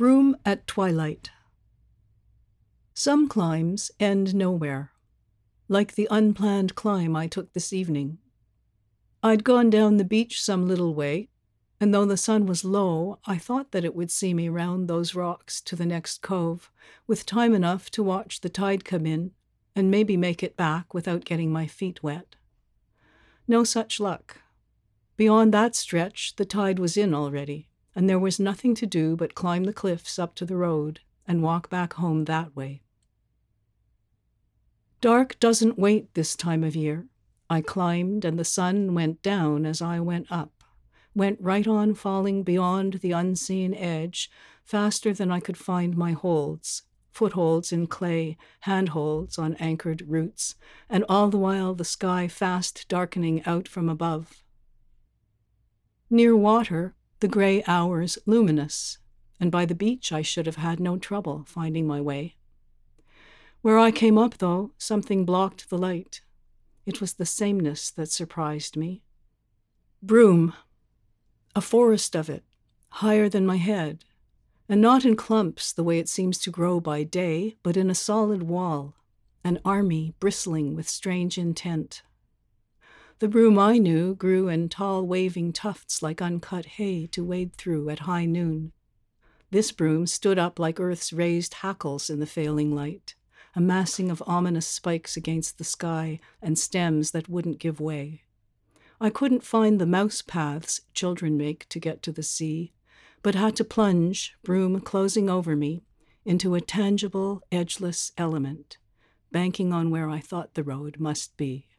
Broom at twilight. Some climbs end nowhere, like the unplanned climb I took this evening. I'd gone down the beach some little way, and though the sun was low, I thought that it would see me round those rocks to the next cove, with time enough to watch the tide come in, and maybe make it back without getting my feet wet. No such luck. Beyond that stretch, the tide was in already, and there was nothing to do but climb the cliffs up to the road and walk back home that way. Dark doesn't wait this time of year. I climbed, and the sun went down as I went up, went right on falling beyond the unseen edge, faster than I could find my holds, footholds in clay, handholds on anchored roots, and all the while the sky fast darkening out from above. Near water, the grey hours luminous, and by the beach I should have had no trouble finding my way. Where I came up, though, something blocked the light. It was the sameness that surprised me. Broom, a forest of it, higher than my head, and not in clumps the way it seems to grow by day, but in a solid wall, an army bristling with strange intent. The broom I knew grew in tall waving tufts like uncut hay to wade through at high noon. This broom stood up like earth's raised hackles in the failing light, a massing of ominous spikes against the sky and stems that wouldn't give way. I couldn't find the mouse paths children make to get to the sea, but had to plunge, broom closing over me, into a tangible, edgeless element, banking on where I thought the road must be.